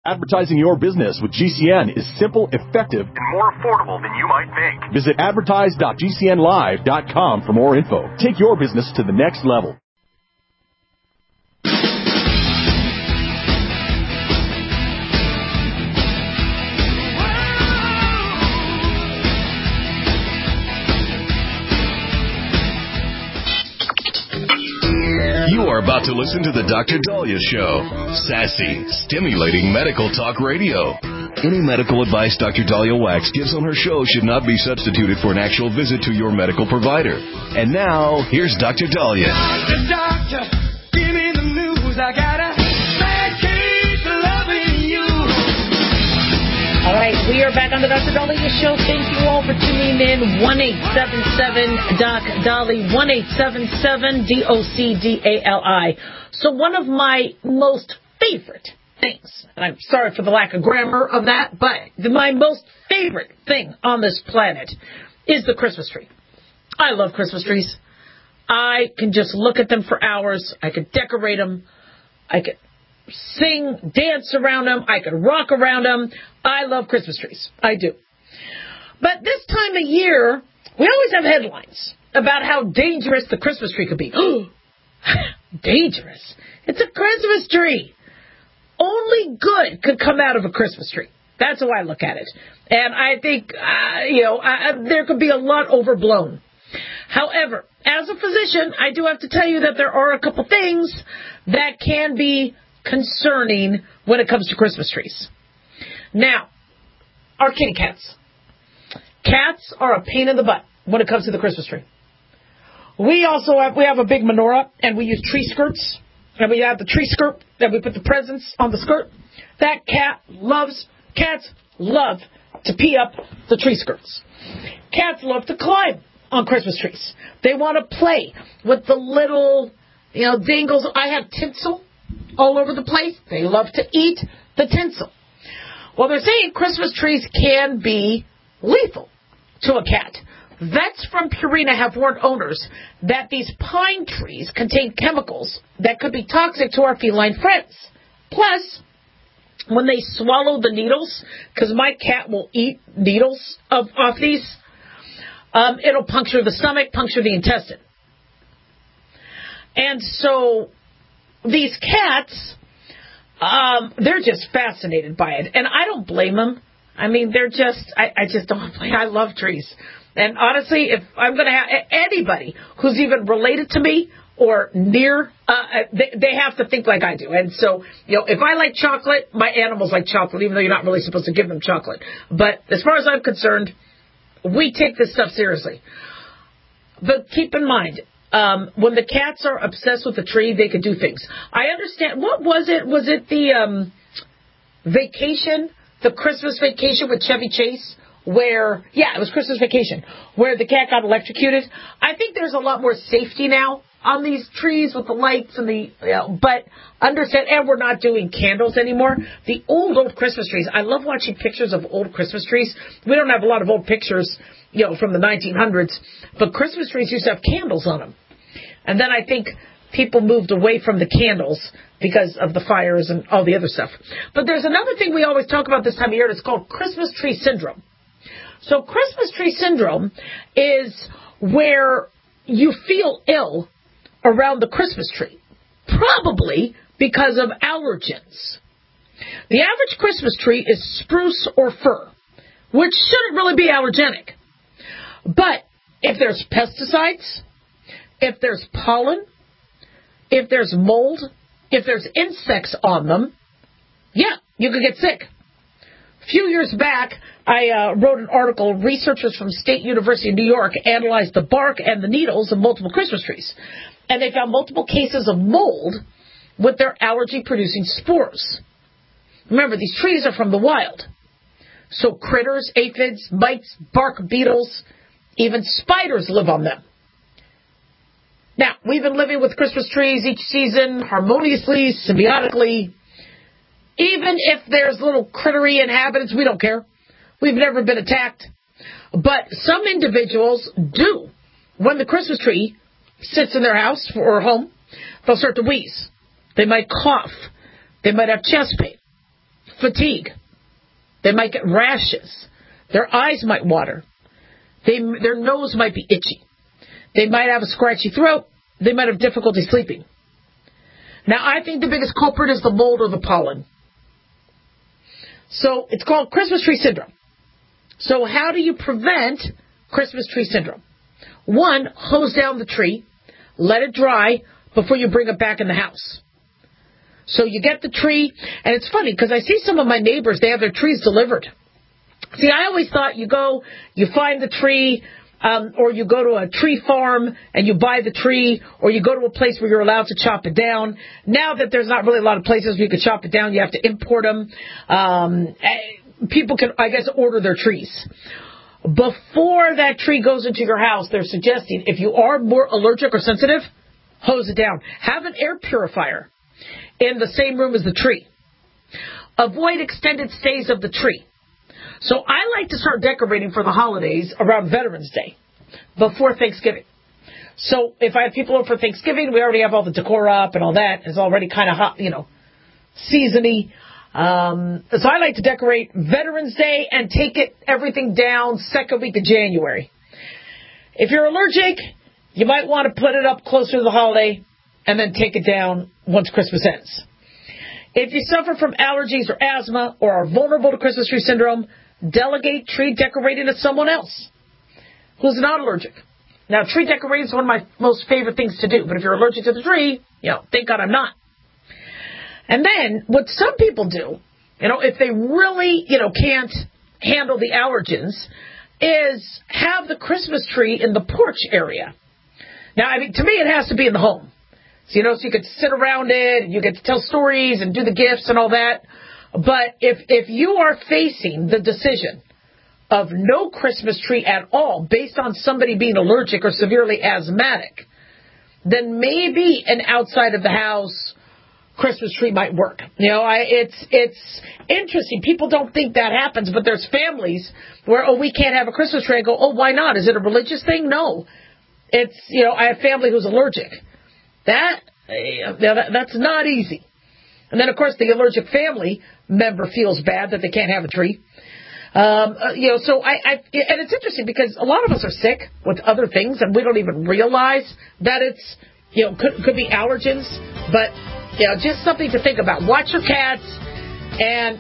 Advertising your business with GCN is simple, effective, and more affordable than you might think. Visit advertise.gcnlive.com for more info. Take your business to the next level. You are about to listen to the Dr. Daliah Show. Sassy, stimulating medical talk radio. Any medical advice Dr. Daliah Wax gives on her show should not be substituted for an actual visit to your medical provider. And now, here's Dr. Daliah. Doctor, give me the news. I got a bad case of loving you. All right, we are back on the Dr. Daliah Show. Thank you all for tuning in. 1-877-DOC-DALI, 1-877-DOCDALI. So one of my most favorite things, and I'm sorry for the lack of grammar of that, but my most favorite thing on this planet is the Christmas tree. I love Christmas trees. I can just look at them for hours. I could decorate them. I could sing, dance around them. I could rock around them. I love Christmas trees. I do. But this time of year, we always have headlines about how dangerous the Christmas tree could be. Dangerous. It's a Christmas tree. Only good could come out of a Christmas tree. That's how I look at it. And I think, there could be a lot overblown. However, as a physician, I do have to tell you that there are a couple things that can be concerning when it comes to Christmas trees. Now, our kitty cats. Cats are a pain in the butt when it comes to the Christmas tree. We have a big menorah, and we use tree skirts. And we have the tree skirt that we put the presents on the skirt. Cats love to pee up the tree skirts. Cats love to climb on Christmas trees. They want to play with the little, dangles. I have tinsel all over the place. They love to eat the tinsel. Well, they're saying Christmas trees can be lethal to a cat. Vets from Purina have warned owners that these pine trees contain chemicals that could be toxic to our feline friends. Plus, when they swallow the needles, because my cat will eat needles off these, it'll puncture the stomach, puncture the intestine. And so these cats, they're just fascinated by it. And I don't blame them. I mean, I just don't blame. I love trees. And honestly, if I'm going to have anybody who's even related to me or near, they have to think like I do. And so, if I like chocolate, my animals like chocolate, even though you're not really supposed to give them chocolate. But as far as I'm concerned, we take this stuff seriously. But keep in mind, when the cats are obsessed with the tree, they can do things. I understand. What was it? Was it the vacation, the Christmas Vacation with Chevy Chase? It was Christmas Vacation, where the cat got electrocuted. I think there's a lot more safety now on these trees with the lights and but understand, and we're not doing candles anymore. The old Christmas trees, I love watching pictures of old Christmas trees. We don't have a lot of old pictures, from the 1900s, but Christmas trees used to have candles on them. And then I think people moved away from the candles because of the fires and all the other stuff. But there's another thing we always talk about this time of year, and it's called Christmas tree syndrome. So Christmas tree syndrome is where you feel ill around the Christmas tree, probably because of allergens. The average Christmas tree is spruce or fir, which shouldn't really be allergenic. But if there's pesticides, if there's pollen, if there's mold, if there's insects on them, you could get sick. A few years back, I wrote an article. Researchers from State University of New York analyzed the bark and the needles of multiple Christmas trees. And they found multiple cases of mold with their allergy-producing spores. Remember, these trees are from the wild. So critters, aphids, mites, bark beetles, even spiders live on them. Now, we've been living with Christmas trees each season harmoniously, symbiotically. Even if there's little crittery inhabitants, we don't care. We've never been attacked. But some individuals do. When the Christmas tree sits in their house or home, they'll start to wheeze. They might cough. They might have chest pain. fatigue. They might get rashes. Their eyes might water. Their nose might be itchy. They might have a scratchy throat. They might have difficulty sleeping. Now, I think the biggest culprit is the mold or the pollen. So it's called Christmas tree syndrome. So how do you prevent Christmas tree syndrome? One, hose down the tree, let it dry before you bring it back in the house. So you get the tree, and it's funny because I see some of my neighbors, they have their trees delivered. See, I always thought you go, you find the tree, or you go to a tree farm and you buy the tree, or you go to a place where you're allowed to chop it down. Now that there's not really a lot of places where you can chop it down, you have to import them. People can, I guess, order their trees. Before that tree goes into your house, they're suggesting if you are more allergic or sensitive, hose it down. Have an air purifier in the same room as the tree. Avoid extended stays of the tree. So I like to start decorating for the holidays around Veterans Day, before Thanksgiving. So if I have people over for Thanksgiving, we already have all the decor up and all that. It's already kind of hot, seasony. So I like to decorate Veterans Day and take everything down second week of January. If you're allergic, you might want to put it up closer to the holiday and then take it down once Christmas ends. If you suffer from allergies or asthma or are vulnerable to Christmas tree syndrome, delegate tree decorating to someone else who's not allergic. Now, tree decorating is one of my most favorite things to do, but if you're allergic to the tree, thank God I'm not. And then what some people do, if they really, can't handle the allergens, is have the Christmas tree in the porch area. Now, to me, it has to be in the home. So you could sit around it, and you get to tell stories and do the gifts and all that. But if you are facing the decision of no Christmas tree at all based on somebody being allergic or severely asthmatic, then maybe an outside of the house Christmas tree might work. It's interesting. People don't think that happens, but there's families where, we can't have a Christmas tree. I go, why not? Is it a religious thing? No. It's, I have family who's allergic. That's not easy. And then, of course, the allergic family member feels bad that they can't have a tree. And it's interesting because a lot of us are sick with other things and we don't even realize that it's, could be allergens. But, just something to think about. Watch your cats and,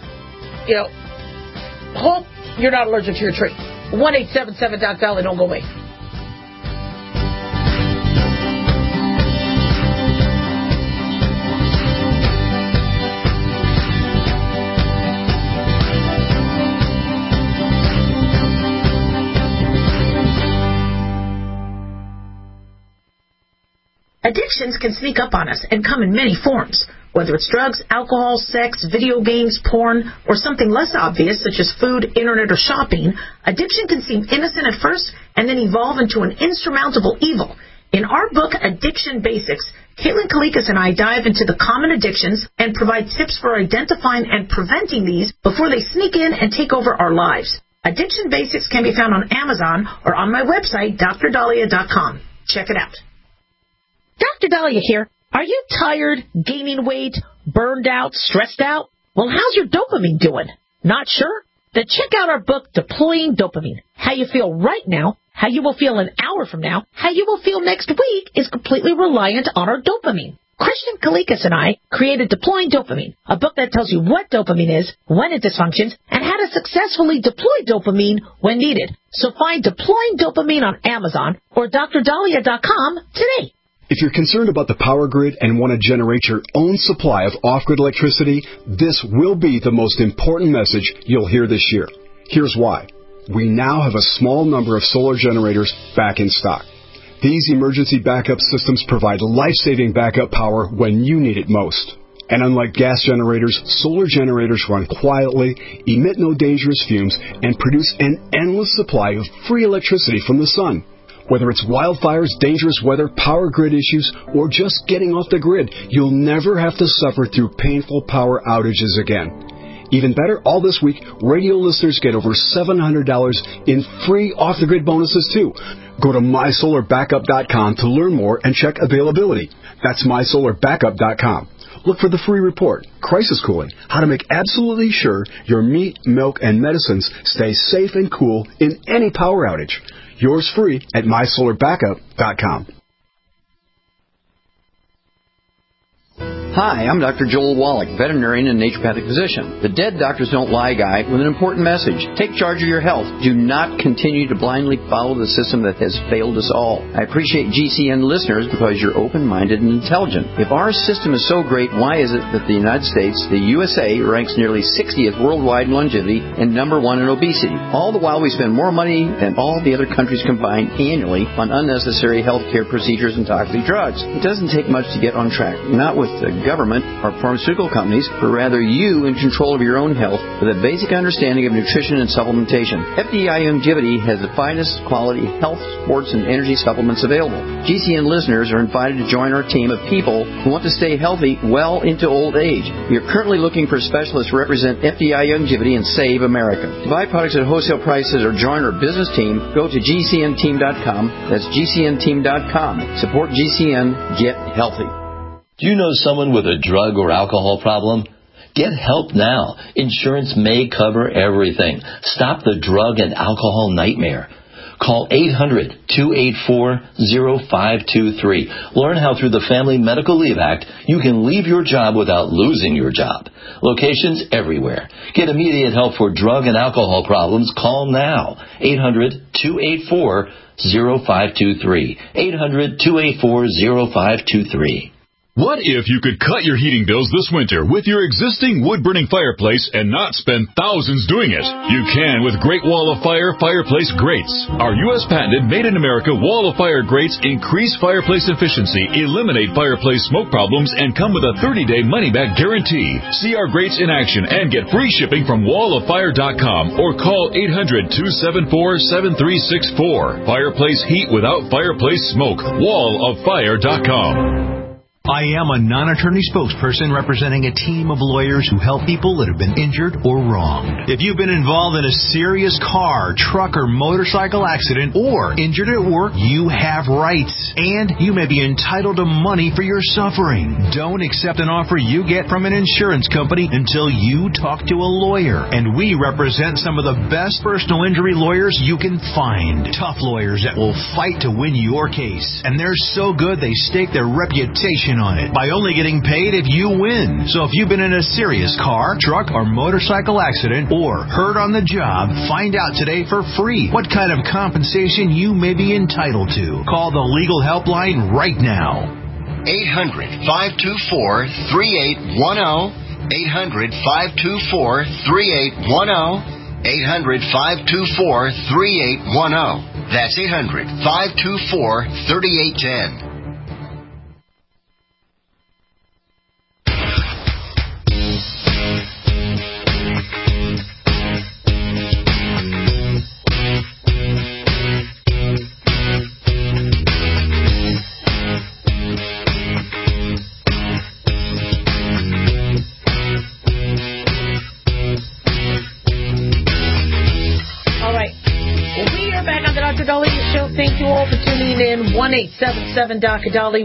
hope you're not allergic to your tree. 1-877-DOC-VALLEY, don't go away. Addictions can sneak up on us and come in many forms. Whether it's drugs, alcohol, sex, video games, porn, or something less obvious such as food, internet, or shopping, addiction can seem innocent at first and then evolve into an insurmountable evil. In our book, Addiction Basics, Caitlin Kalikas and I dive into the common addictions and provide tips for identifying and preventing these before they sneak in and take over our lives. Addiction Basics can be found on Amazon or on my website, DrDahlia.com. Check it out. Dr. Dahlia here. Are you tired, gaining weight, burned out, stressed out? Well, how's your dopamine doing? Not sure? Then check out our book, Deploying Dopamine. How you feel right now, how you will feel an hour from now, how you will feel next week is completely reliant on our dopamine. Christian Kalikas and I created Deploying Dopamine, a book that tells you what dopamine is, when it dysfunctions, and how to successfully deploy dopamine when needed. So find Deploying Dopamine on Amazon or DrDahlia.com today. If you're concerned about the power grid and want to generate your own supply of off-grid electricity, this will be the most important message you'll hear this year. Here's why. We now have a small number of solar generators back in stock. These emergency backup systems provide life-saving backup power when you need it most. And unlike gas generators, solar generators run quietly, emit no dangerous fumes, and produce an endless supply of free electricity from the sun. Whether it's wildfires, dangerous weather, power grid issues, or just getting off the grid, you'll never have to suffer through painful power outages again. Even better, all this week, radio listeners get over $700 in free off-the-grid bonuses, too. Go to mysolarbackup.com to learn more and check availability. That's mysolarbackup.com. look for the free report, Crisis Cooling, how to make absolutely sure your meat, milk, and medicines stay safe and cool in any power outage. Yours free at mysolarbackup.com. Hi, I'm Dr. Joel Wallach, veterinarian and naturopathic physician. The Dead Doctors Don't Lie guy with an important message. Take charge of your health. Do not continue to blindly follow the system that has failed us all. I appreciate GCN listeners because you're open-minded and intelligent. If our system is so great, why is it that the United States, the USA, ranks nearly 60th worldwide in longevity and number 1 in obesity? All the while we spend more money than all the other countries combined annually on unnecessary health care procedures and toxic drugs. It doesn't take much to get on track. Not with the government or pharmaceutical companies, but rather you in control of your own health with a basic understanding of nutrition and supplementation. FDI Longevity has the finest quality health, sports, and energy supplements available. GCN listeners are invited to join our team of people who want to stay healthy well into old age. We are currently looking for specialists to represent FDI Longevity and Save America. To buy products at wholesale prices or join our business team, go to GCNteam.com. That's GCNteam.com. Support GCN. Get healthy. Do you know someone with a drug or alcohol problem? Get help now. Insurance may cover everything. Stop the drug and alcohol nightmare. Call 800-284-0523. Learn how through the Family Medical Leave Act you can leave your job without losing your job. Locations everywhere. Get immediate help for drug and alcohol problems. Call now. 800-284-0523. 800-284-0523. What if you could cut your heating bills this winter with your existing wood-burning fireplace and not spend thousands doing it? You can with Great Wall of Fire fireplace grates. Our U.S. patented made-in-America Wall of Fire grates increase fireplace efficiency, eliminate fireplace smoke problems, and come with a 30-day money-back guarantee. See our grates in action and get free shipping from walloffire.com or call 800-274-7364. Fireplace heat without fireplace smoke. walloffire.com. I am a non-attorney spokesperson representing a team of lawyers who help people that have been injured or wronged. If you've been involved in a serious car, truck, or motorcycle accident or injured at work, you have rights, and you may be entitled to money for your suffering. Don't accept an offer you get from an insurance company until you talk to a lawyer, and we represent some of the best personal injury lawyers you can find. Tough lawyers that will fight to win your case, and they're so good they stake their reputation on it by only getting paid if you win. So if you've been in a serious car, truck, or motorcycle accident or hurt on the job, find out today for free what kind of compensation you may be entitled to. Call the legal helpline right now. 800-524-3810. 800-524-3810. 800-524-3810. That's 800-524-3810. Thank you all for tuning in. 1-877-DOC-A-DOLLY,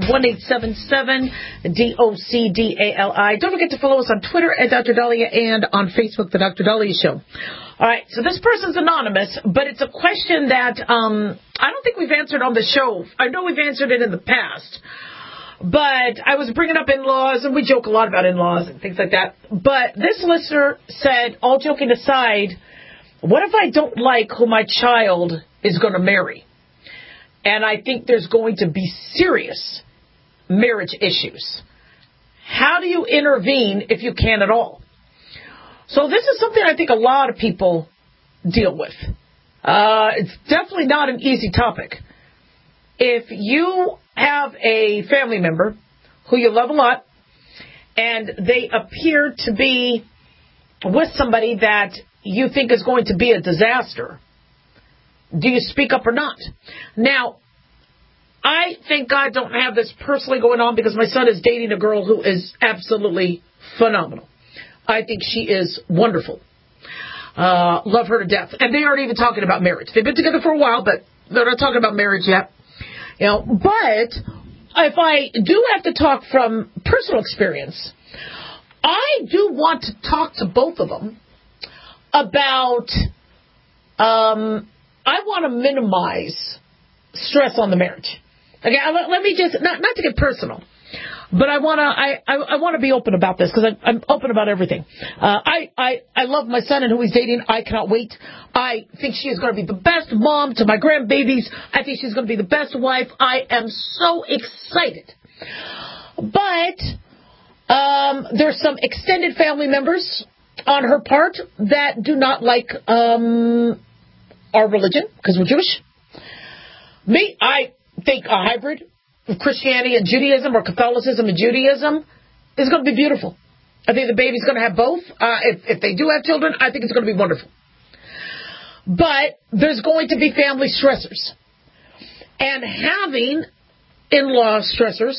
1-877-DOC-DALI. Don't forget to follow us on Twitter at Dr. Dahlia and on Facebook, The Dr. Dahlia Show. All right, so this person's anonymous, but it's a question that I don't think we've answered on the show. I know we've answered it in the past, but I was bringing up in-laws, and we joke a lot about in-laws and things like that. But this listener said, all joking aside, what if I don't like who my child is going to marry? And I think there's going to be serious marriage issues. How do you intervene if you can at all? So this is something I think a lot of people deal with. It's definitely not an easy topic. If you have a family member who you love a lot, and they appear to be with somebody that you think is going to be a disaster, do you speak up or not? Now, I thank God don't have this personally going on because my son is dating a girl who is absolutely phenomenal. I think she is wonderful. Love her to death. And they aren't even talking about marriage. They've been together for a while, but they're not talking about marriage yet. You know, but if I do have to talk from personal experience, I do want to talk to both of them about, I want to minimize stress on the marriage. Okay, let me just, not to get personal, but I want to be open about this because I'm open about everything. I love my son and who he's dating. I cannot wait. I think she is going to be the best mom to my grandbabies. I think she's going to be the best wife. I am so excited. But there's some extended family members on her part that do not like our religion because we're Jewish. Me, I think a hybrid of Christianity and Judaism or Catholicism and Judaism is going to be beautiful. I think the baby's going to have both. If they do have children, I think it's going to be wonderful. But there's going to be family stressors. And having in-law stressors,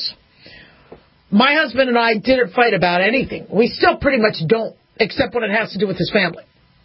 my husband and I didn't fight about anything. We still pretty much don't, except when it has to do with his family.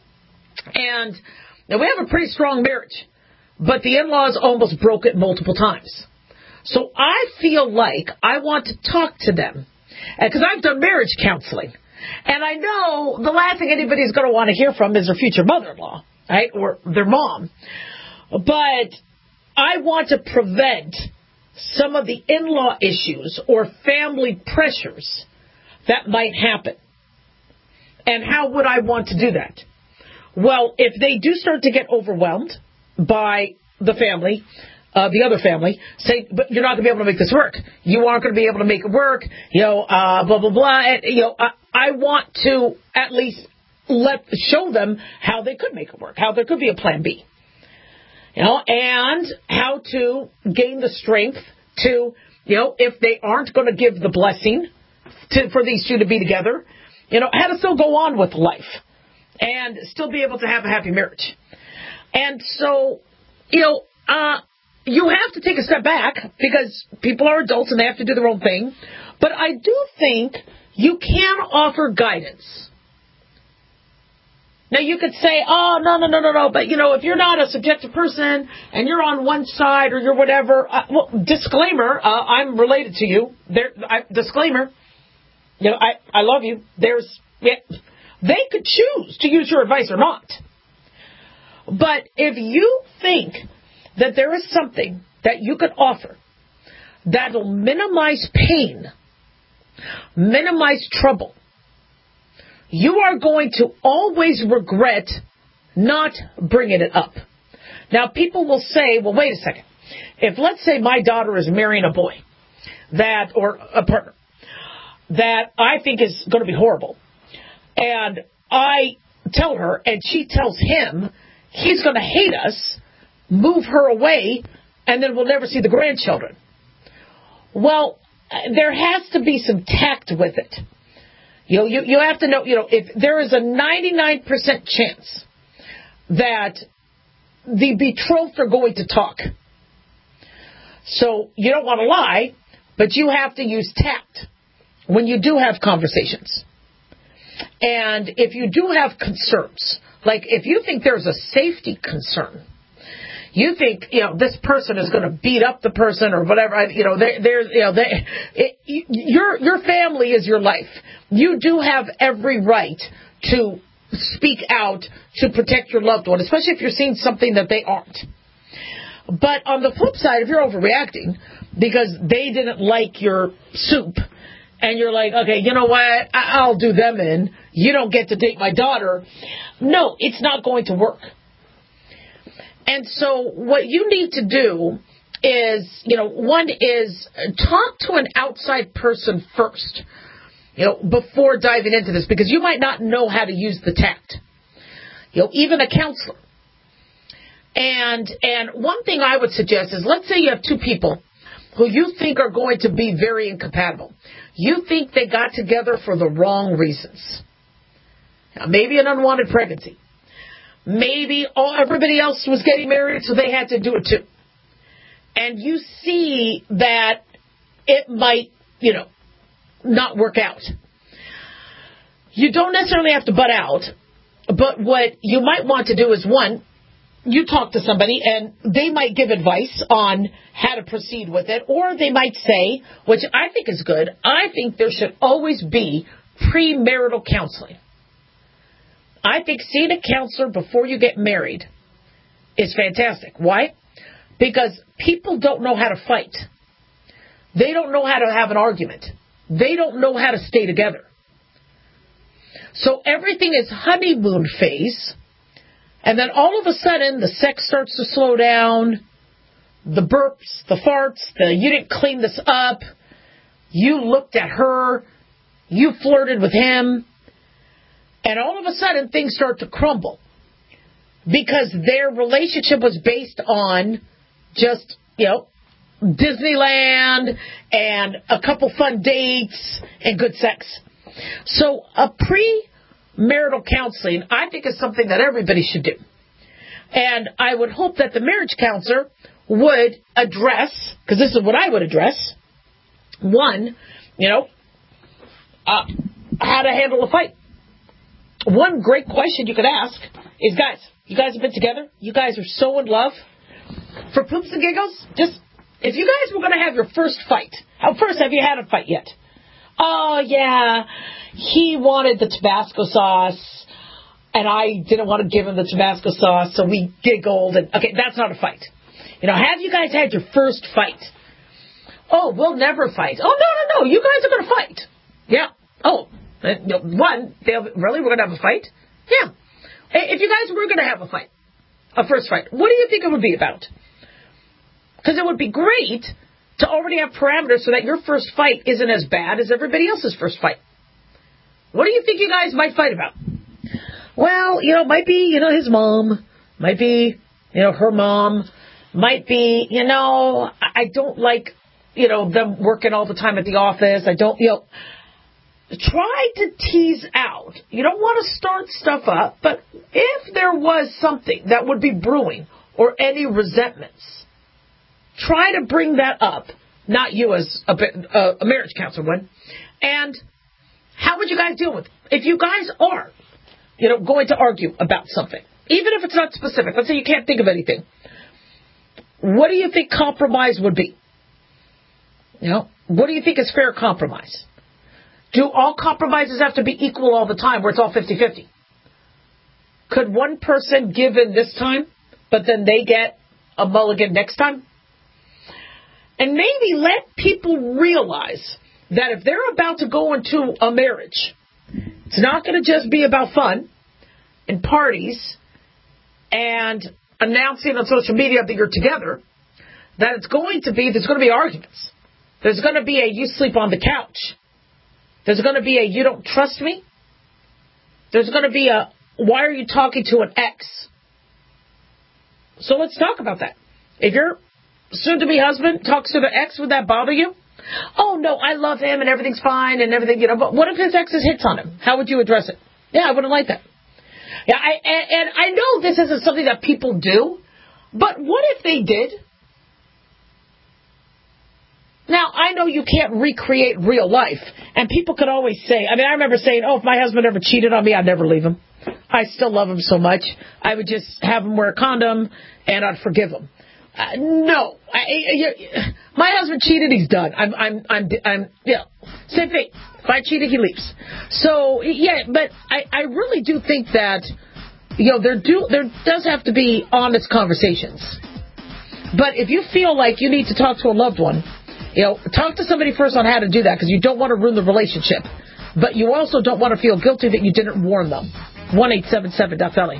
And now we have a pretty strong marriage, but the in-laws almost broke it multiple times. So I feel like I want to talk to them, because I've done marriage counseling. And I know the last thing anybody's going to want to hear from is their future mother-in-law, right, or their mom. But I want to prevent some of the in-law issues or family pressures that might happen. And how would I want to do that? Well, if they do start to get overwhelmed by the family, the other family, say, but you're not going to be able to make this work. You aren't going to be able to make it work. Blah, blah, blah. And, I want to at least show them how they could make it work, how there could be a plan B. And how to gain the strength to, if they aren't going to give the blessing for these two to be together, how to still go on with life and still be able to have a happy marriage. And so, you have to take a step back because people are adults and they have to do their own thing. But I do think you can offer guidance. Now, you could say, oh, no. But, if you're not a subjective person and you're on one side or you're whatever, disclaimer, I'm related to you. Disclaimer, I love you. They could choose to use your advice or not. But if you think that there is something that you could offer that will minimize pain, minimize trouble, you are going to always regret not bringing it up. Now, people will say, well, wait a second. If, let's say, my daughter is marrying a boy or a partner that I think is going to be horrible, and I tell her and she tells him he's going to hate us, move her away, and then we'll never see the grandchildren. Well, there has to be some tact with it. You have to know, if there is a 99% chance that the betrothed are going to talk. So you don't want to lie, but you have to use tact when you do have conversations. And if you do have concerns, like if you think there's a safety concern, you think, this person is going to beat up the person or whatever, your family is your life. You do have every right to speak out to protect your loved one, especially if you're seeing something that they aren't. But on the flip side, if you're overreacting because they didn't like your soup and you're like, okay, you know what, I'll do them in, you don't get to date my daughter. No, it's not going to work. And so what you need to do is, one is talk to an outside person first, before diving into this, because you might not know how to use the tact, even a counselor. And one thing I would suggest is, let's say you have two people who you think are going to be very incompatible. You think they got together for the wrong reasons. Now, maybe an unwanted pregnancy. Maybe everybody else was getting married, so they had to do it too. And you see that it might, not work out. You don't necessarily have to butt out, but what you might want to do is, one, you talk to somebody and they might give advice on how to proceed with it, or they might say, which I think is good, I think there should always be premarital counseling. I think seeing a counselor before you get married is fantastic. Why? Because people don't know how to fight. They don't know how to have an argument. They don't know how to stay together. So everything is honeymoon phase, and then all of a sudden the sex starts to slow down, the burps, the farts, the you didn't clean this up, you looked at her, you flirted with him, and all of a sudden things start to crumble because their relationship was based on just, Disneyland and a couple fun dates and good sex. So a premarital counseling, I think, is something that everybody should do. And I would hope that the marriage counselor would address, because this is what I would address, one, how to handle a fight. One great question you could ask is, guys, you guys have been together? You guys are so in love? For poops and giggles, just, if you guys were going to have your first fight, first, have you had a fight yet? Oh, yeah, he wanted the Tabasco sauce, and I didn't want to give him the Tabasco sauce, so we giggled. And okay, that's not a fight. Have you guys had your first fight? Oh, we'll never fight. Oh, no, you guys are going to fight. Yeah. Oh, one, really, we're going to have a fight? Yeah. If you guys were going to have a fight, a first fight, what do you think it would be about? Because it would be great to already have parameters so that your first fight isn't as bad as everybody else's first fight. What do you think you guys might fight about? Well, might be, his mom, might be, her mom, might be, I don't like, them working all the time at the office. I don't, try to tease out. You don't want to start stuff up, but if there was something that would be brewing or any resentments, try to bring that up. Not you as a marriage counselor would. And how would you guys deal with it? If you guys are, going to argue about something, even if it's not specific, let's say you can't think of anything, what do you think compromise would be? What do you think is fair compromise? Do all compromises have to be equal all the time where it's all 50-50? Could one person give in this time, but then they get a mulligan next time? And maybe let people realize that if they're about to go into a marriage, it's not going to just be about fun and parties and announcing on social media that you're together, that there's going to be arguments. There's going to be a you sleep on the couch. There's going to be a you don't trust me. There's going to be a why are you talking to an ex? So let's talk about that. If your soon-to-be husband talks to the ex, would that bother you? Oh, no, I love him and everything's fine and everything, but what if his ex's hits on him? How would you address it? Yeah, I wouldn't like that. Yeah, and I know this isn't something that people do, but what if they did? Now, I know you can't recreate real life, and people could always say, I remember saying, if my husband ever cheated on me, I'd never leave him. I still love him so much. I would just have him wear a condom, and I'd forgive him. No. My husband cheated, he's done. Same thing. If I cheated, he leaves. So, yeah, but I really do think that, there does have to be honest conversations. But if you feel like you need to talk to a loved one, talk to somebody first on how to do that, because you don't want to ruin the relationship. But you also don't want to feel guilty that you didn't warn them. 1-877-DUFFELLY.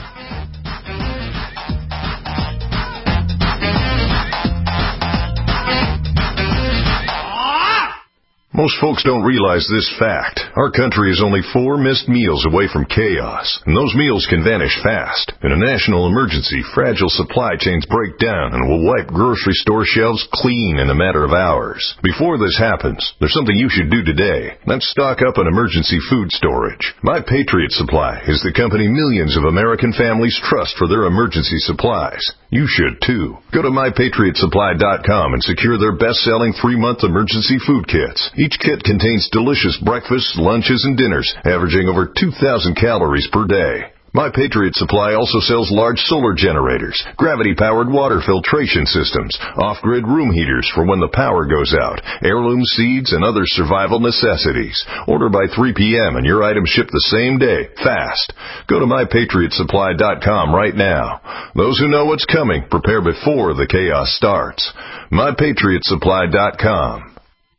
Most folks don't realize this fact. Our country is only 4 missed meals away from chaos, and those meals can vanish fast. In a national emergency, fragile supply chains break down and will wipe grocery store shelves clean in a matter of hours. Before this happens, there's something you should do today. That's stock up on emergency food storage. My Patriot Supply is the company millions of American families trust for their emergency supplies. You should, too. Go to MyPatriotSupply.com and secure their best-selling 3-month emergency food kits. Each kit contains delicious breakfasts, lunches, and dinners, averaging over 2,000 calories per day. My Patriot Supply also sells large solar generators, gravity-powered water filtration systems, off-grid room heaters for when the power goes out, heirloom seeds, and other survival necessities. Order by 3 p.m. and your items ship the same day, fast. Go to MyPatriotSupply.com right now. Those who know what's coming prepare before the chaos starts. MyPatriotSupply.com.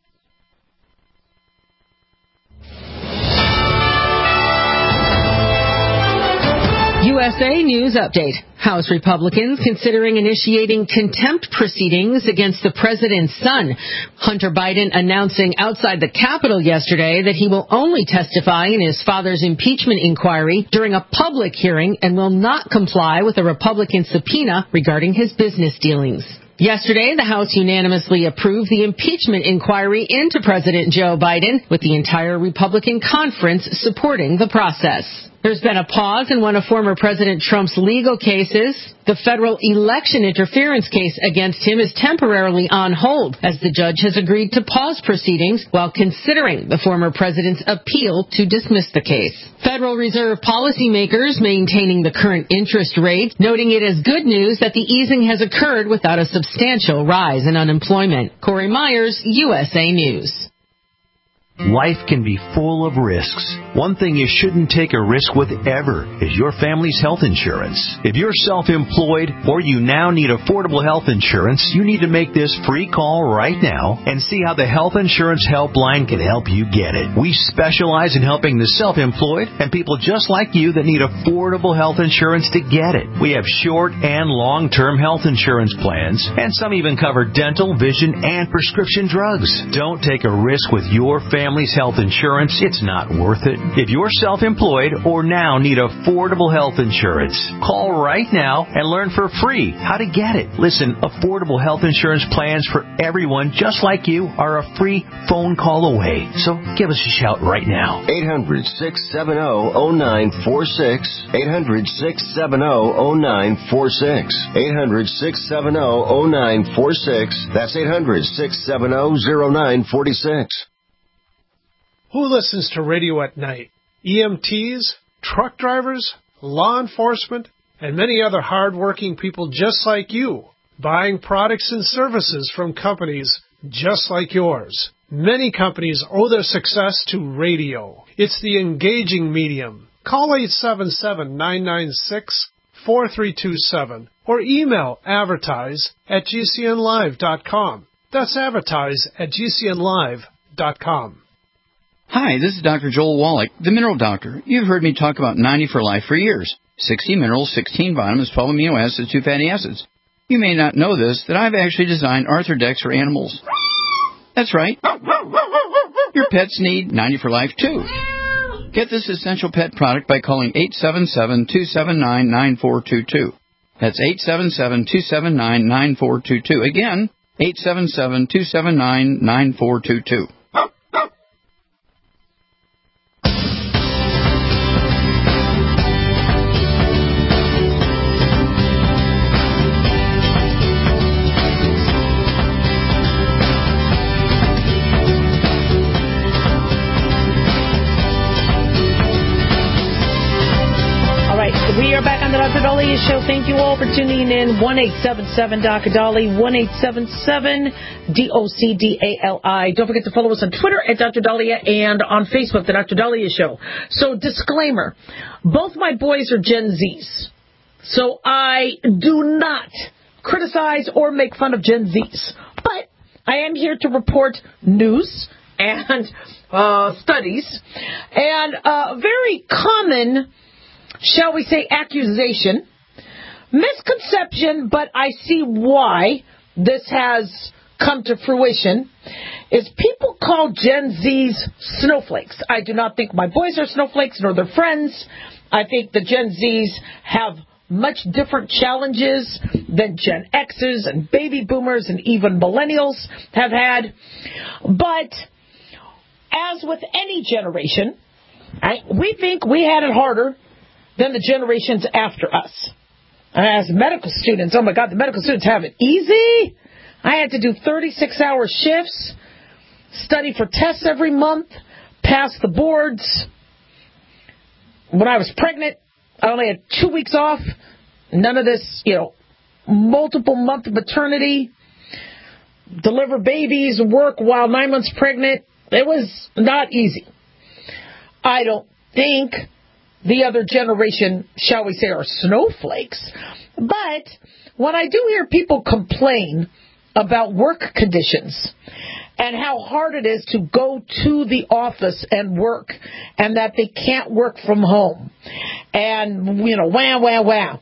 USA News Update. House Republicans considering initiating contempt proceedings against the president's son. Hunter Biden announcing outside the Capitol yesterday that he will only testify in his father's impeachment inquiry during a public hearing and will not comply with a Republican subpoena regarding his business dealings. Yesterday, the House unanimously approved the impeachment inquiry into President Joe Biden, with the entire Republican conference supporting the process. There's been a pause in one of former President Trump's legal cases. The federal election interference case against him is temporarily on hold, as the judge has agreed to pause proceedings while considering the former president's appeal to dismiss the case. Federal Reserve policymakers maintaining the current interest rate, noting it as good news that the easing has occurred without a substantial rise in unemployment. Corey Myers, USA News. Life can be full of risks. One thing you shouldn't take a risk with ever is your family's health insurance. If you're self-employed or you now need affordable health insurance, you need to make this free call right now and see how the Health Insurance Helpline can help you get it. We specialize in helping the self-employed and people just like you that need affordable health insurance to get it. We have short and long-term health insurance plans, and some even cover dental, vision, and prescription drugs. Don't take a risk with your family's health insurance. It's not worth it. If you're self-employed or now need affordable health insurance, call right now and learn for free how to get it. Listen, affordable health insurance plans for everyone just like you are a free phone call away. So give us a shout right now. 800-670-0946. 800-670-0946. 800-670-0946. That's 800-670-0946. Who listens to radio at night? EMTs, truck drivers, law enforcement, and many other hard-working people just like you, buying products and services from companies just like yours. Many companies owe their success to radio. It's the engaging medium. Call 877-996-4327 or email advertise@gcnlive.com. That's advertise@gcnlive.com. Hi, this is Dr. Joel Wallach, the Mineral Doctor. You've heard me talk about 90 for Life for years. 60 minerals, 16 vitamins, 12 amino acids, 2 fatty acids. You may not know this, that I've actually designed Arthrodex for animals. That's right. Your pets need 90 for Life, too. Get this essential pet product by calling 877-279-9422. That's 877-279-9422. Again, 877-279-9422. We are back on the Dr. Dahlia Show. Thank you all for tuning in. 1-877-Dr. Dali, 1-877-DOCDALI. Don't forget to follow us on Twitter at Dr. Dahlia and on Facebook, the Dr. Dahlia Show. So, disclaimer, both my boys are Gen Zs. So, I do not criticize or make fun of Gen Zs. But I am here to report news and studies and very common, shall we say, accusation, misconception, but I see why this has come to fruition, is people call Gen Zs snowflakes. I do not think my boys are snowflakes nor their friends. I think the Gen Zs have much different challenges than Gen Xers and baby boomers and even millennials have had. But as with any generation, we think we had it harder than the generations after us. As medical students, oh my God, the medical students have it easy. I had to do 36-hour shifts, study for tests every month, pass the boards. When I was pregnant, I only had 2 weeks off. None of this, multiple month maternity, deliver babies, work while 9 months pregnant. It was not easy. I don't think the other generation, shall we say, are snowflakes. But when I do hear people complain about work conditions and how hard it is to go to the office and work and that they can't work from home and, wow.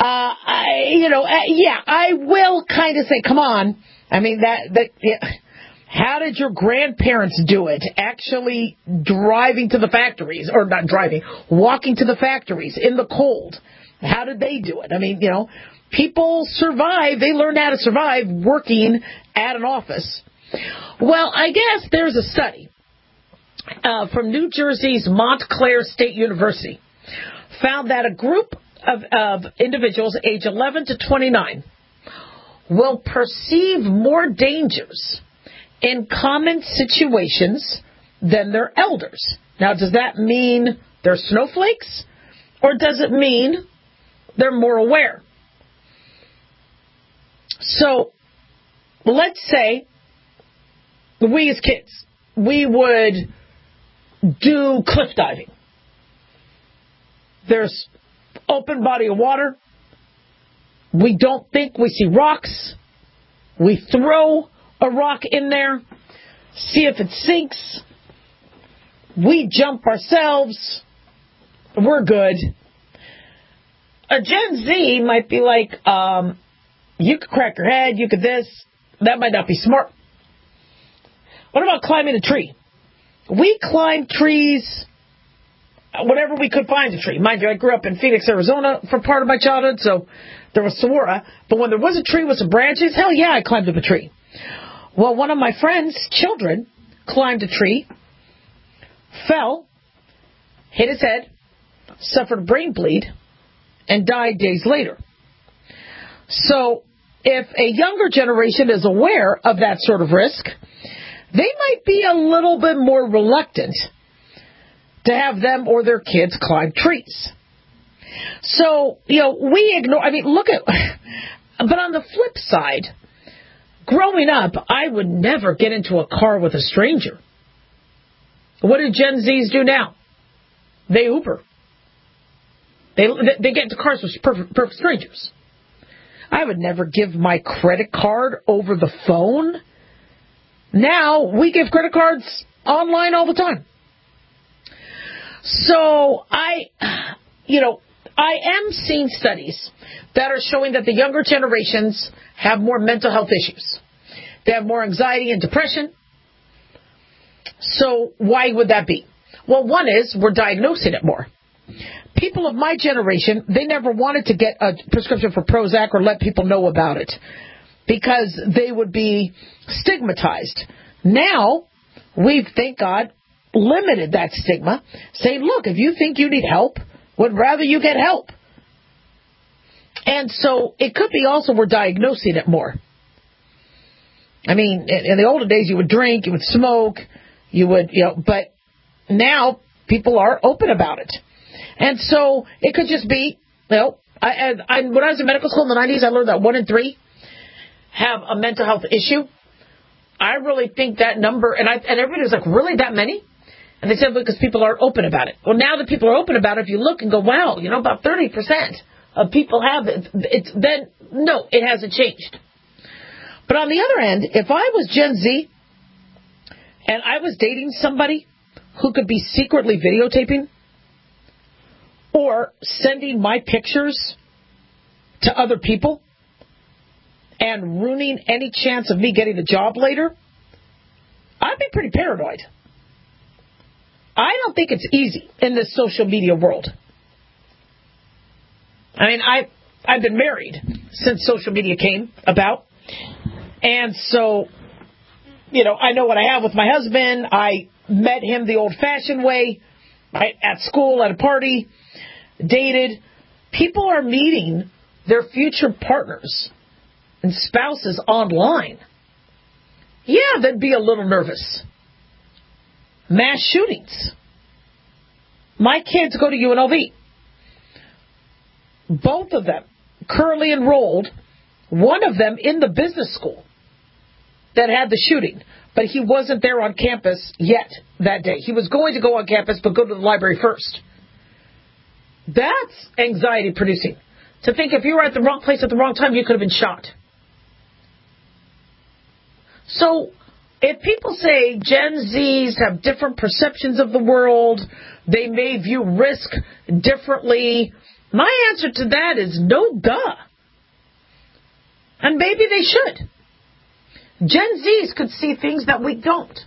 I will kind of say, come on. I mean, how did your grandparents do it? Actually driving to the factories, or not driving, walking to the factories in the cold. How did they do it? I mean, people survive. They learned how to survive working at an office. Well, I guess there's a study from New Jersey's Montclair State University found that a group of individuals age 11 to 29 will perceive more dangers in common situations than their elders. Now, does that mean they're snowflakes, or does it mean they're more aware? So, let's say we as kids, we would do cliff diving. There's open body of water. We don't think we see rocks. We throw a rock in there, see if it sinks. We jump ourselves. We're good. A Gen Z might be like, you could crack your head, you could this. That might not be smart. What about climbing a tree? We climbed trees whenever we could find a tree. Mind you, I grew up in Phoenix, Arizona for part of my childhood, so there was saguaro. But when there was a tree with some branches, hell yeah, I climbed up a tree. Well, one of my friend's children climbed a tree, fell, hit his head, suffered a brain bleed, and died days later. So if a younger generation is aware of that sort of risk, they might be a little bit more reluctant to have them or their kids climb trees. So, we ignore, but on the flip side, growing up, I would never get into a car with a stranger. What do Gen Zs do now? They Uber. They get into cars with perfect strangers. I would never give my credit card over the phone. Now, we give credit cards online all the time. So, I am seeing studies that are showing that the younger generations have more mental health issues. They have more anxiety and depression. So, why would that be? Well, one is we're diagnosing it more. People of my generation, they never wanted to get a prescription for Prozac or let people know about it because they would be stigmatized. Now, we've, thank God, limited that stigma, saying, look, if you think you need help, would rather you get help. And so it could be also we're diagnosing it more. I mean, in the older days, you would drink, you would smoke, you would, but now people are open about it. And so it could just be, when I was in medical school in the 90s, I learned that 1 in 3 have a mental health issue. I really think that number, and everybody was like, really, that many? And they said, because people are open about it. Well, now that people are open about it, if you look and go, wow, about 30% of people have it, then, no, it hasn't changed. But on the other end, if I was Gen Z and I was dating somebody who could be secretly videotaping or sending my pictures to other people and ruining any chance of me getting a job later, I'd be pretty paranoid. I don't think it's easy in this social media world. I mean, I've been married since social media came about. And so, I know what I have with my husband. I met him the old-fashioned way, right, at school, at a party, dated. People are meeting their future partners and spouses online. Yeah, they'd be a little nervous. Mass shootings. My kids go to UNLV. both of them currently enrolled, one of them in the business school that had the shooting, but he wasn't there on campus yet that day. He was going to go on campus, but go to the library first. That's anxiety producing. To think if you were at the wrong place at the wrong time, you could have been shot. So if people say Gen Zs have different perceptions of the world, they may view risk differently, my answer to that is no duh. And maybe they should. Gen Zs could see things that we don't.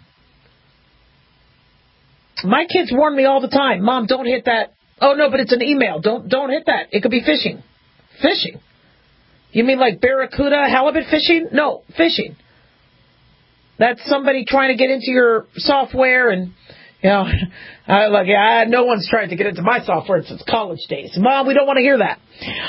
My kids warn me all the time, Mom, don't hit that. Oh, no, but it's an email. Don't hit that. It could be phishing. Phishing? You mean like Barracuda, halibut fishing? No, phishing. That's somebody trying to get into your software and, no one's trying to get into my software since college days. Mom, we don't want to hear that.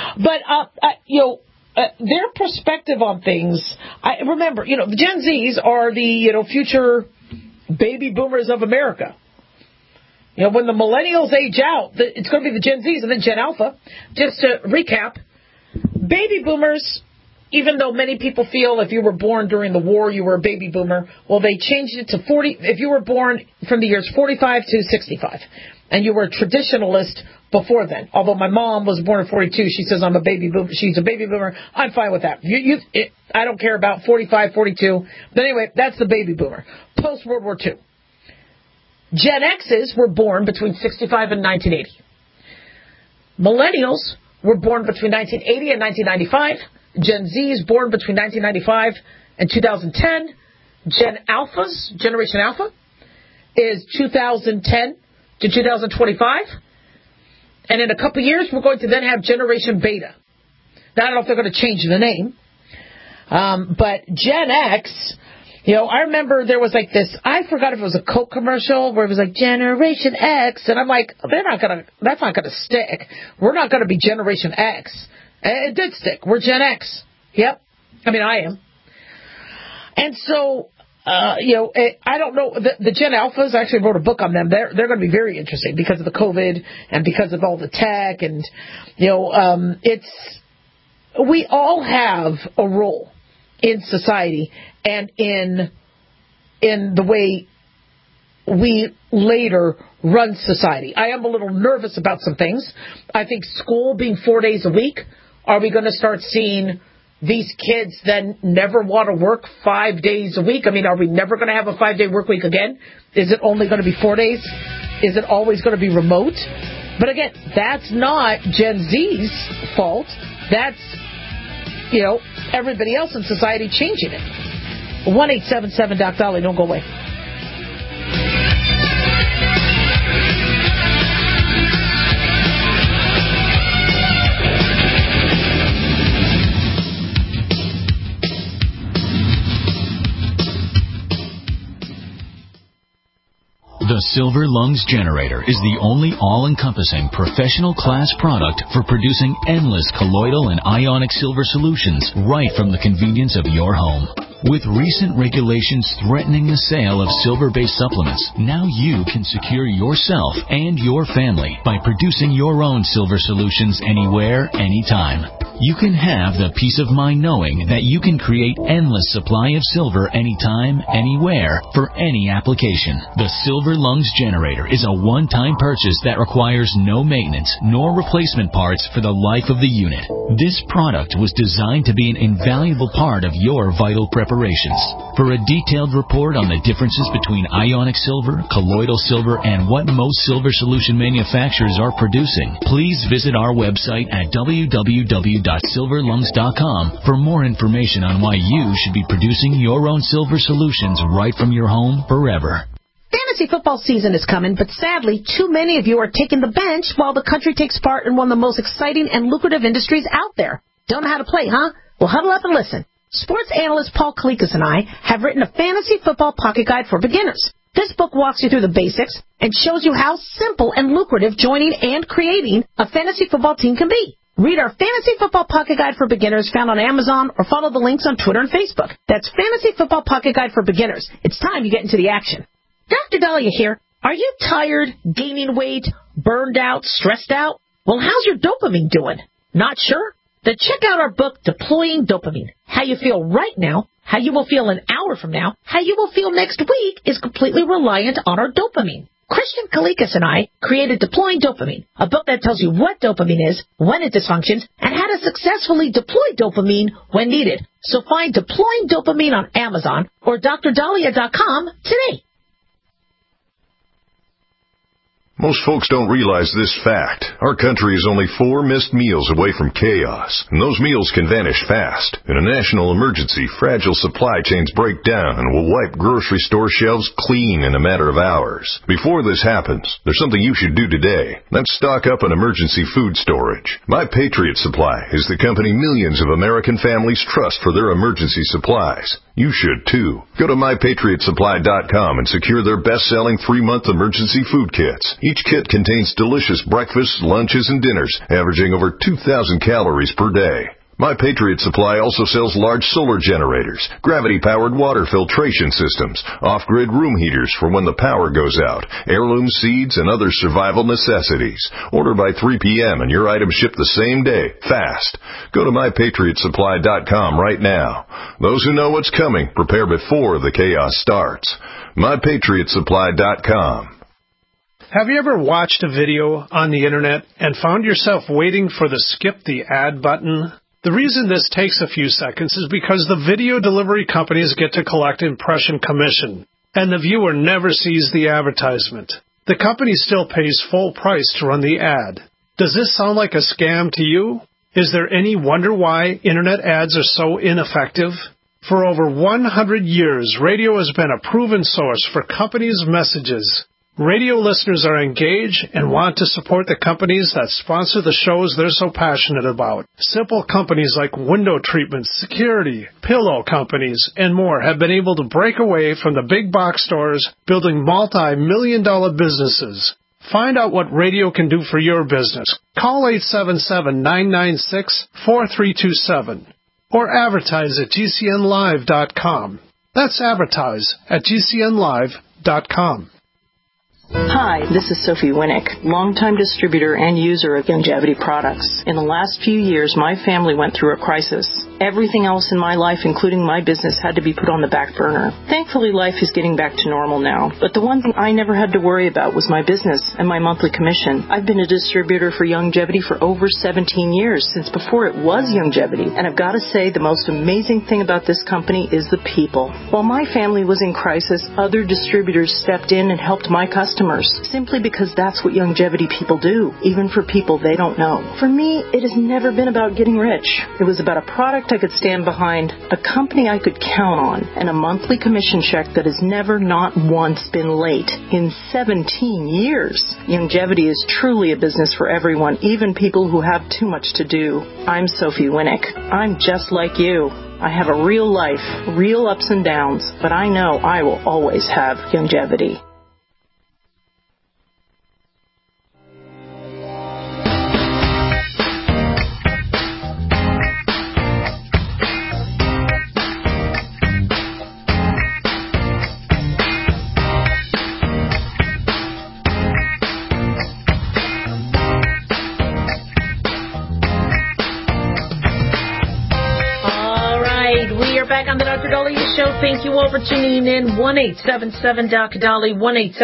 But, their perspective on things, remember, the Gen Zs are the, future baby boomers of America. When the millennials age out, it's going to be the Gen Zs and then Gen Alpha. Just to recap, baby boomers, even though many people feel if you were born during the war, you were a baby boomer, well, they changed it to 40, if you were born from the years 45 to 65, and you were a traditionalist before then. Although my mom was born in 42, she says I'm a baby boomer. She's a baby boomer. I'm fine with that. I don't care about 45, 42. But anyway, that's the baby boomer. Post-World War II. Gen X's were born between 65 and 1980. Millennials were born between 1980 and 1995. Gen Z's born between 1995 and 2010. Generation Alpha, is 2010 to 2025. And in a couple years, we're going to then have Generation Beta. Now, I don't know if they're going to change the name. But Gen X, I remember there was like this, I forgot if it was a Coke commercial where it was like Generation X. And I'm like, that's not going to stick. We're not going to be Generation X. It did stick. We're Gen X. Yep. I am. And so, I don't know. The Gen Alphas, I actually wrote a book on them. They're going to be very interesting because of the COVID and because of all the tech. And, we all have a role in society and in the way we later run society. I am a little nervous about some things. I think school being 4 days a week, are we going to start seeing these kids then never want to work 5 days a week? Are we never going to have a 5-day work week again? Is it only going to be 4 days? Is it always going to be remote? But again, that's not Gen Z's fault. That's, everybody else in society changing it. 1-877-DOC-DOLLY. Don't go away. The Silver Lungs Generator is the only all-encompassing professional class product for producing endless colloidal and ionic silver solutions right from the convenience of your home. With recent regulations threatening the sale of silver-based supplements, now you can secure yourself and your family by producing your own silver solutions anywhere, anytime. You can have the peace of mind knowing that you can create endless supply of silver anytime, anywhere, for any application. The Silver Lungs Generator is a one-time purchase that requires no maintenance nor replacement parts for the life of the unit. This product was designed to be an invaluable part of your vital preparations. For a detailed report on the differences between ionic silver, colloidal silver, and what most silver solution manufacturers are producing, please visit our website at www.silverlungs.com for more information on why you should be producing your own silver solutions right from your home forever. Fantasy football season is coming, but sadly, too many of you are taking the bench while the country takes part in one of the most exciting and lucrative industries out there. Don't know how to play, huh? Well, huddle up and listen. Sports analyst Paul Kalikas and I have written a fantasy football pocket guide for beginners. This book walks you through the basics and shows you how simple and lucrative joining and creating a fantasy football team can be. Read our Fantasy Football Pocket Guide for Beginners found on Amazon or follow the links on Twitter and Facebook. That's Fantasy Football Pocket Guide for Beginners. It's time you get into the action. Dr. Dahlia here. Are you tired, gaining weight, burned out, stressed out? Well, how's your dopamine doing? Not sure? Then check out our book, Deploying Dopamine. How you feel right now, how you will feel an hour from now, how you will feel next week is completely reliant on our dopamine. Christian Kalikas and I created Deploying Dopamine, a book that tells you what dopamine is, when it dysfunctions, and how to successfully deploy dopamine when needed. So find Deploying Dopamine on Amazon or DrDahlia.com today. Most folks don't realize this fact. Our country is only 4 missed meals away from chaos, and those meals can vanish fast. In a national emergency, fragile supply chains break down and will wipe grocery store shelves clean in a matter of hours. Before this happens, there's something you should do today. That's stock up on emergency food storage. My Patriot Supply is the company millions of American families trust for their emergency supplies. You should too. Go to MyPatriotSupply.com and secure their best-selling 3-month emergency food kits. Each kit contains delicious breakfasts, lunches, and dinners, averaging over 2,000 calories per day. My Patriot Supply also sells large solar generators, gravity-powered water filtration systems, off-grid room heaters for when the power goes out, heirloom seeds, and other survival necessities. Order by 3 p.m. and your items ship the same day, fast. Go to MyPatriotSupply.com right now. Those who know what's coming prepare before the chaos starts. MyPatriotSupply.com. Have you ever watched a video on the internet and found yourself waiting for the skip the ad button? The reason this takes a few seconds is because the video delivery companies get to collect impression commission, and the viewer never sees the advertisement. The company still pays full price to run the ad. Does this sound like a scam to you? Is there any wonder why internet ads are so ineffective? For over 100 years, radio has been a proven source for companies' messages. Radio listeners are engaged and want to support the companies that sponsor the shows they're so passionate about. Simple companies like window treatments, security, pillow companies, and more have been able to break away from the big box stores, building multi-million-dollar businesses. Find out what radio can do for your business. Call 877-996-4327 or advertise at GCNlive.com. That's advertise at GCNlive.com. Hi, this is Sophie Winnick, longtime distributor and user of Youngevity products. In the last few years, my family went through a crisis. Everything else in my life, including my business, had to be put on the back burner. Thankfully, life is getting back to normal now. But the one thing I never had to worry about was my business and my monthly commission. I've been a distributor for Youngevity for over 17 years, since before it was Youngevity. And I've got to say, the most amazing thing about this company is the people. While my family was in crisis, other distributors stepped in and helped my customers, simply because that's what Youngevity people do, even for people they don't know. For me, it has never been about getting rich. It was about a product I could stand behind, a company I could count on, and a monthly commission check that has never, not once, been late in 17 years. Youngevity is truly a business for everyone, even people who have too much to do. I'm Sophie Winnick. I'm just like you. I have a real life, real ups and downs, but I know I will always have Youngevity. On the Dr. Dahlia Show. Thank you all for tuning in. 1-877-Dr.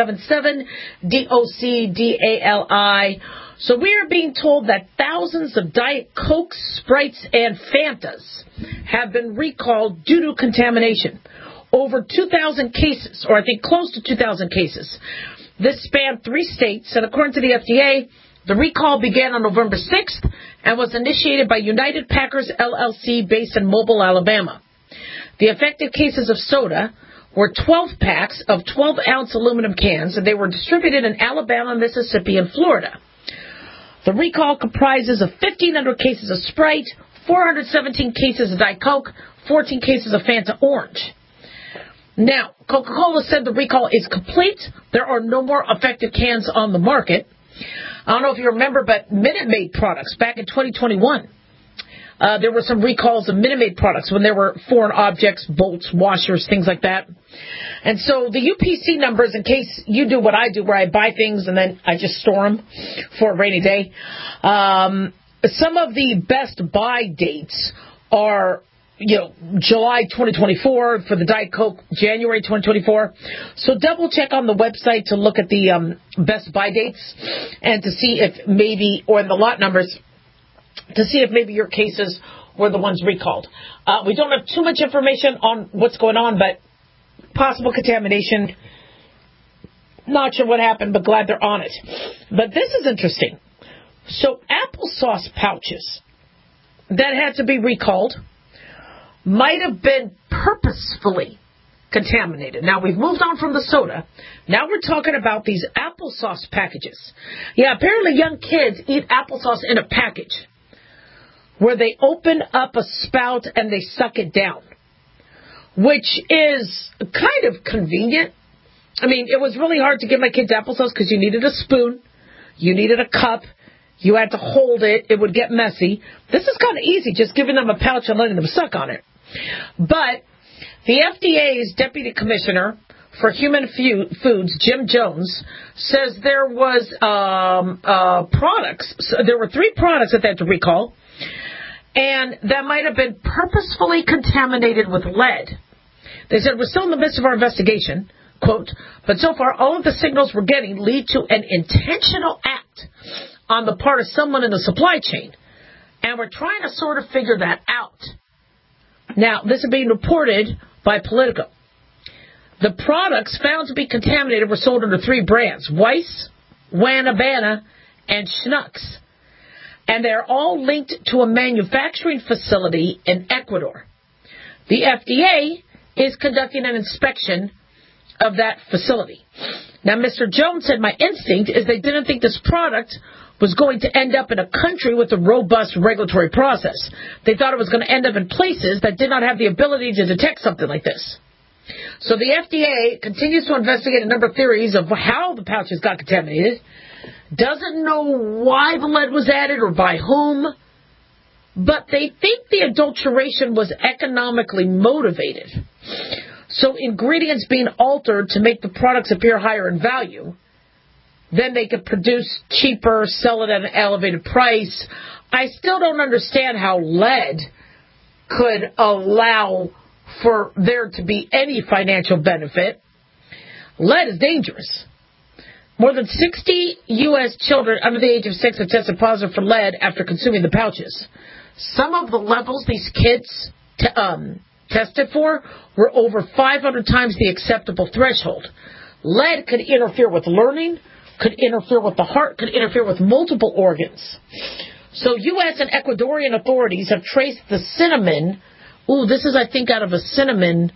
1-877-DOCDALI. So we are being told that thousands of Diet Cokes, Sprites, and Fantas have been recalled due to contamination. Over 2,000 cases, or I think close to 2,000 cases. This spanned 3 states, and according to the FDA, the recall began on November 6th and was initiated by United Packers LLC based in Mobile, Alabama. The affected cases of soda were 12 packs of 12-ounce aluminum cans, and they were distributed in Alabama, Mississippi, and Florida. The recall comprises of 1,500 cases of Sprite, 417 cases of Diet Coke, 14 cases of Fanta Orange. Now, Coca-Cola said the recall is complete. There are no more affected cans on the market. I don't know if you remember, but Minute Maid products back in 2021, there were some recalls of Minute Maid products when there were foreign objects, bolts, washers, things like that. And so the UPC numbers, in case you do what I do, where I buy things and then I just store them for a rainy day. some of the best buy dates are, July 2024 for the Diet Coke, January 2024. So double check on the website to look at the best buy dates and to see if maybe, or in the lot numbers, to see if maybe your cases were the ones recalled. We don't have too much information on what's going on, but possible contamination. Not sure what happened, but glad they're on it. But this is interesting. So applesauce pouches that had to be recalled might have been purposefully contaminated. Now, we've moved on from the soda. Now we're talking about these applesauce packages. Yeah, apparently young kids eat applesauce in a package where they open up a spout and they suck it down, which is kind of convenient. I mean, it was really hard to give my kids applesauce because you needed a spoon, you needed a cup, you had to hold it, it would get messy. This is kind of easy, just giving them a pouch and letting them suck on it. But the FDA's Deputy Commissioner for Human Foods, Jim Jones, says there was products. So there were 3 products that they had to recall, and that might have been purposefully contaminated with lead. They said, we're still in the midst of our investigation, quote, but so far all of the signals we're getting lead to an intentional act on the part of someone in the supply chain, and we're trying to sort of figure that out. Now, this is being reported by Politico. The products found to be contaminated were sold under 3 brands, Weiss, Wanabana, and Schnucks. And they're all linked to a manufacturing facility in Ecuador. The FDA is conducting an inspection of that facility. Now, Mr. Jones said, my instinct is they didn't think this product was going to end up in a country with a robust regulatory process. They thought it was going to end up in places that did not have the ability to detect something like this. So the FDA continues to investigate a number of theories of how the pouches got contaminated, doesn't know why the lead was added or by whom, but they think the adulteration was economically motivated. So ingredients being altered to make the products appear higher in value, then they could produce cheaper, sell it at an elevated price. I still don't understand how lead could allow for there to be any financial benefit. Lead is dangerous. More than 60 U.S. children under the age of 6 have tested positive for lead after consuming the pouches. Some of the levels these kids tested for were over 500 times the acceptable threshold. Lead could interfere with learning, could interfere with the heart, could interfere with multiple organs. So U.S. and Ecuadorian authorities have traced the cinnamon. This is, I think, out of a cinnamon.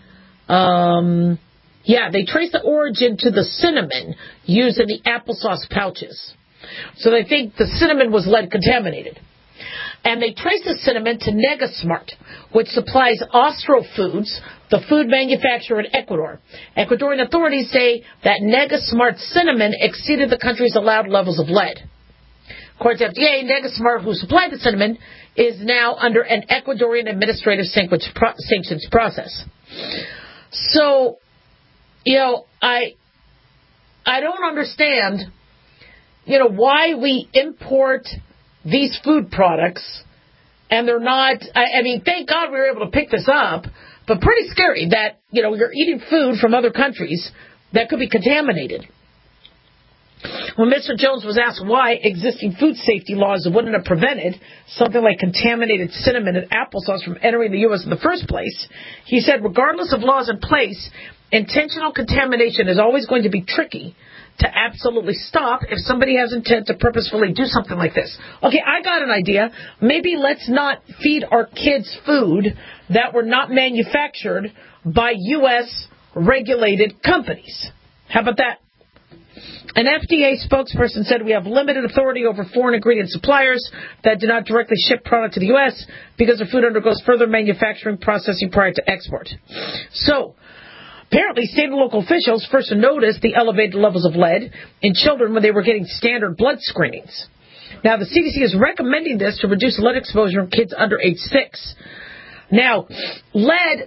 They traced the origin to the cinnamon used in the applesauce pouches. So they think the cinnamon was lead contaminated. And they traced the cinnamon to Negasmart, which supplies Austro Foods, the food manufacturer in Ecuador. Ecuadorian authorities say that Negasmart cinnamon exceeded the country's allowed levels of lead. According to FDA, Negasmart, who supplied the cinnamon, is now under an Ecuadorian administrative sanctions process. So, I don't understand, why we import these food products, and they're not, thank God we were able to pick this up, but pretty scary that, you're eating food from other countries that could be contaminated. When Mr. Jones was asked why existing food safety laws wouldn't have prevented something like contaminated cinnamon and applesauce from entering the U.S. in the first place, he said, regardless of laws in place, intentional contamination is always going to be tricky to absolutely stop if somebody has intent to purposefully do something like this. Okay, I got an idea. Maybe let's not feed our kids food that were not manufactured by U.S. regulated companies. How about that? An FDA spokesperson said we have limited authority over foreign ingredient suppliers that do not directly ship product to the U.S. because the food undergoes further manufacturing processing prior to export. So, apparently, state and local officials first noticed the elevated levels of lead in children when they were getting standard blood screenings. Now, the CDC is recommending this to reduce lead exposure in kids under age 6. Now, lead,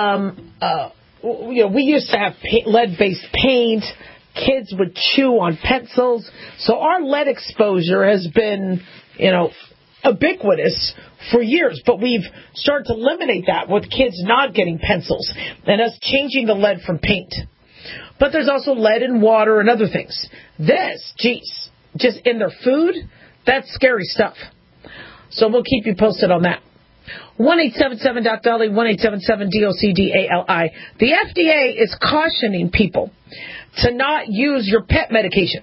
we used to have lead-based paint. Kids would chew on pencils. So our lead exposure has been, ubiquitous for years, but we've started to eliminate that with kids not getting pencils and us changing the lead from paint. But there's also lead in water and other things. This, geez, just in their food, that's scary stuff. So we'll keep you posted on that. 1-877-DOC-DALI, 1-877-DOC-DALI. The FDA is cautioning people to not use your pet medication.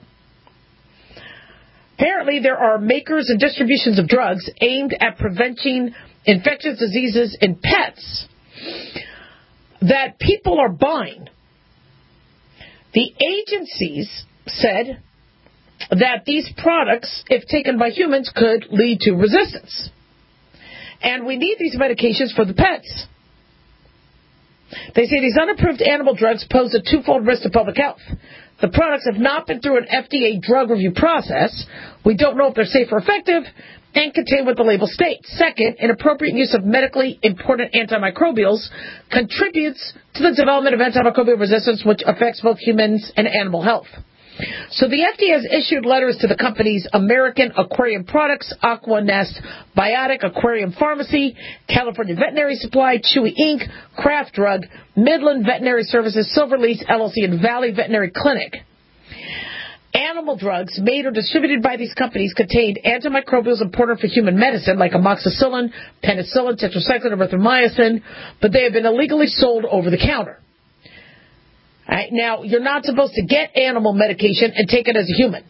Apparently, there are makers and distributions of drugs aimed at preventing infectious diseases in pets that people are buying. The agencies said that these products, if taken by humans, could lead to resistance. And we need these medications for the pets. They say these unapproved animal drugs pose a twofold risk to public health. The products have not been through an FDA drug review process. We don't know if they're safe or effective and contain what the label states. Second, inappropriate use of medically important antimicrobials contributes to the development of antimicrobial resistance, which affects both humans and animal health. So the FDA has issued letters to the companies American Aquarium Products, Aqua Nest, Biotic Aquarium Pharmacy, California Veterinary Supply, Chewy Inc., Kraft Drug, Midland Veterinary Services, Silverleaf LLC, and Valley Veterinary Clinic. Animal drugs made or distributed by these companies contained antimicrobials important for human medicine like amoxicillin, penicillin, tetracycline, and erythromycin, but they have been illegally sold over the counter. Right, now, you're not supposed to get animal medication and take it as a human.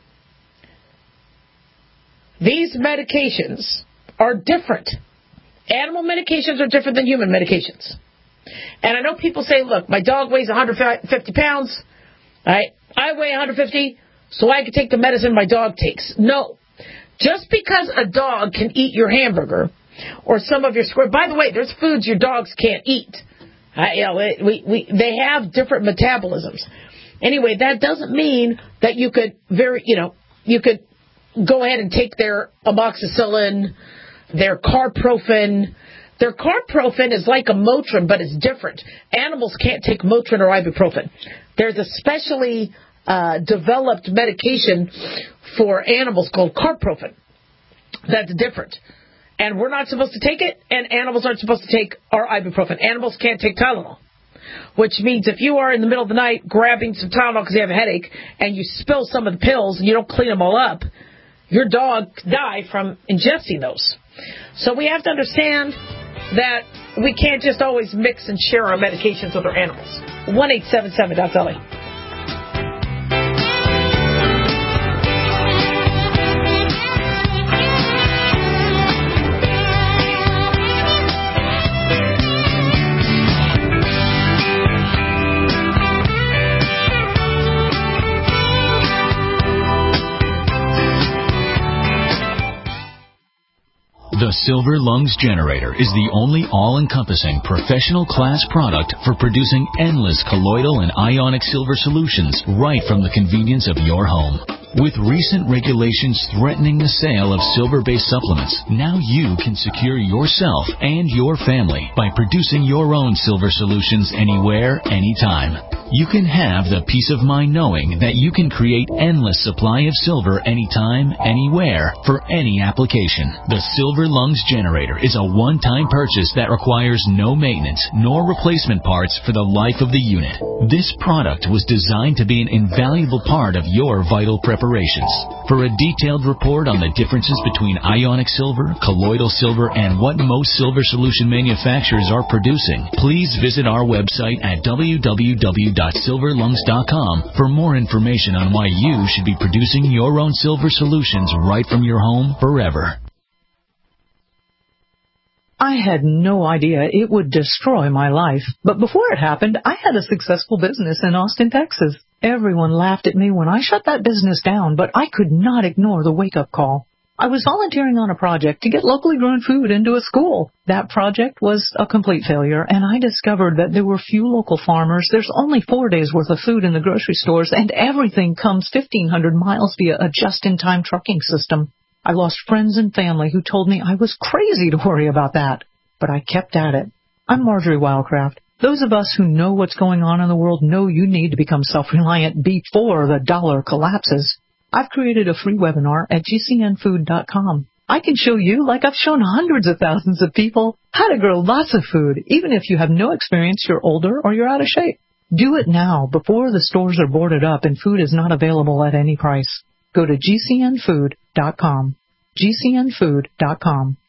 These medications are different. Animal medications are different than human medications. And I know people say, look, my dog weighs 150 pounds. Right? I weigh 150, so I can take the medicine my dog takes. No. Just because a dog can eat your hamburger or some of your square... By the way, there's foods your dogs can't eat. They have different metabolisms. Anyway, that doesn't mean that you could you could go ahead and take their amoxicillin, their carprofen. Their carprofen is like a Motrin, but it's different. Animals can't take Motrin or ibuprofen. There's a specially developed medication for animals called carprofen. That's different. And we're not supposed to take it, and animals aren't supposed to take our ibuprofen. Animals can't take Tylenol, which means if you are in the middle of the night grabbing some Tylenol because you have a headache and you spill some of the pills and you don't clean them all up, your dog could die from ingesting those. So we have to understand that we can't just always mix and share our medications with our animals. 1-877-DOC-DALI. The Silver Lungs Generator is the only all-encompassing professional class product for producing endless colloidal and ionic silver solutions right from the convenience of your home. With recent regulations threatening the sale of silver-based supplements, now you can secure yourself and your family by producing your own silver solutions anywhere, anytime. You can have the peace of mind knowing that you can create endless supply of silver anytime, anywhere, for any application. The Silver Lungs Generator is a one-time purchase that requires no maintenance nor replacement parts for the life of the unit. This product was designed to be an invaluable part of your vital preparations. For a detailed report on the differences between ionic silver, colloidal silver, and what most silver solution manufacturers are producing, please visit our website at www.silverlungs.com for more information on why you should be producing your own silver solutions right from your home forever. I had no idea it would destroy my life, but before it happened, I had a successful business in Austin, Texas. Everyone laughed at me when I shut that business down, but I could not ignore the wake-up call. I was volunteering on a project to get locally grown food into a school. That project was a complete failure, and I discovered that there were few local farmers. There's only 4 days' worth of food in the grocery stores, and everything comes 1,500 miles via a just-in-time trucking system. I lost friends and family who told me I was crazy to worry about that, but I kept at it. I'm Marjorie Wildcraft. Those of us who know what's going on in the world know you need to become self-reliant before the dollar collapses. I've created a free webinar at gcnfood.com. I can show you, like I've shown hundreds of thousands of people, how to grow lots of food, even if you have no experience, you're older, or you're out of shape. Do it now, before the stores are boarded up and food is not available at any price. Go to GCNfood.com. GCNfood.com.